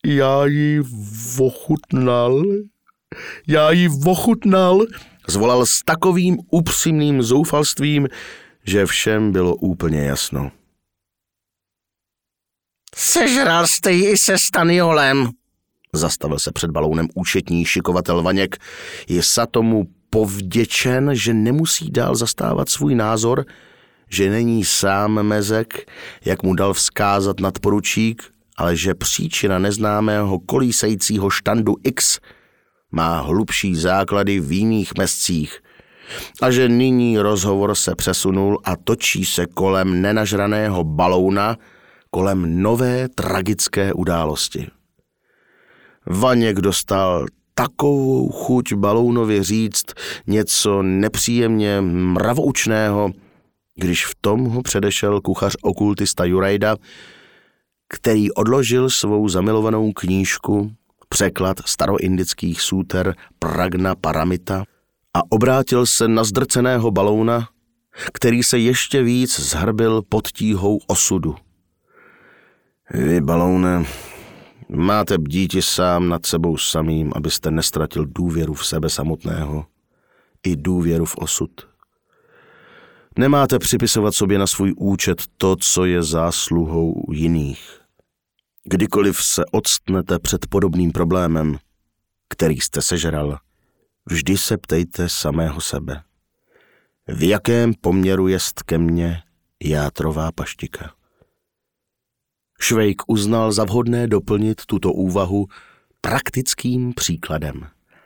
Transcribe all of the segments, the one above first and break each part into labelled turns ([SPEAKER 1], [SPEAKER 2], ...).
[SPEAKER 1] Já ji ochutnal, zvolal s takovým upřímným zoufalstvím, že všem bylo úplně jasno.
[SPEAKER 2] Sežral jste ji i se staniolem, zastavil se před balounem účetní šikovatel Vaněk.
[SPEAKER 1] Je Satomu povděčen, že nemusí dál zastávat svůj názor, že není sám mezek, jak mu dal vzkázat nadporučík, ale že příčina neznámého kolísajícího štandu X má hlubší základy v jiných mezcích a že nyní rozhovor se přesunul a točí se kolem nenažraného balouna, kolem nové tragické události. Vaněk dostal takovou chuť balounovi říct něco nepříjemně mravoučného, když v tom ho předešel kuchař okultista Jurajda, který odložil svou zamilovanou knížku, překlad staroindických súter Pragna Paramita a obrátil se na zdrceného balouna, který se ještě víc zhrbil pod tíhou osudu. Vy, baloune, máte bdíti sám nad sebou samým, abyste nestratil důvěru v sebe samotného i důvěru v osud. Nemáte připisovat sobě na svůj účet to, co je zásluhou jiných. Kdykoliv se odstnete před podobným problémem, který jste sežral, vždy se ptejte samého sebe. V jakém poměru jest ke mně játrová paštika? Švejk uznal za vhodné doplnit tuto úvahu praktickým příkladem.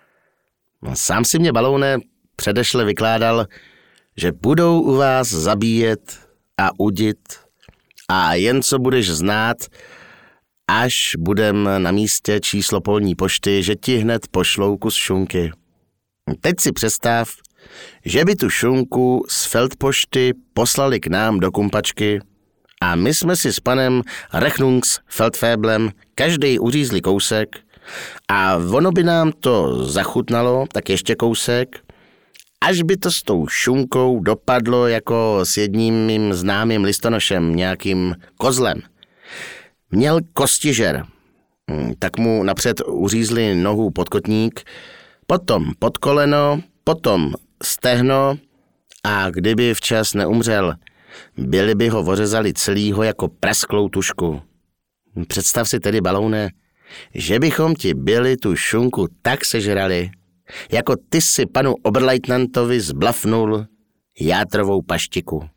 [SPEAKER 2] Sám si mě, baloune, předešle vykládal, že budou u vás zabíjet a udit a jen co budeš znát, až budem na místě číslo polní pošty, že ti hned pošlou kus šunky. Teď si představ, že by tu šunku z feldpošty poslali k nám do kumpačky a my jsme si s panem Rechnungsfeldfeblem každý uřízli kousek a ono by nám to zachutnalo, tak ještě kousek, až by to s tou šunkou dopadlo jako s jedním mým známým listonošem, nějakým kozlem. Měl kostižer, tak mu napřed uřízli nohu pod kotník, potom pod koleno, potom stehno a kdyby včas neumřel, byli by ho ořezali celýho jako prasklou tušku. Představ si tedy, baloune, že bychom ti byli tu šunku tak sežrali, jako ty si panu oberleitnantovi zblafnul játrovou paštiku.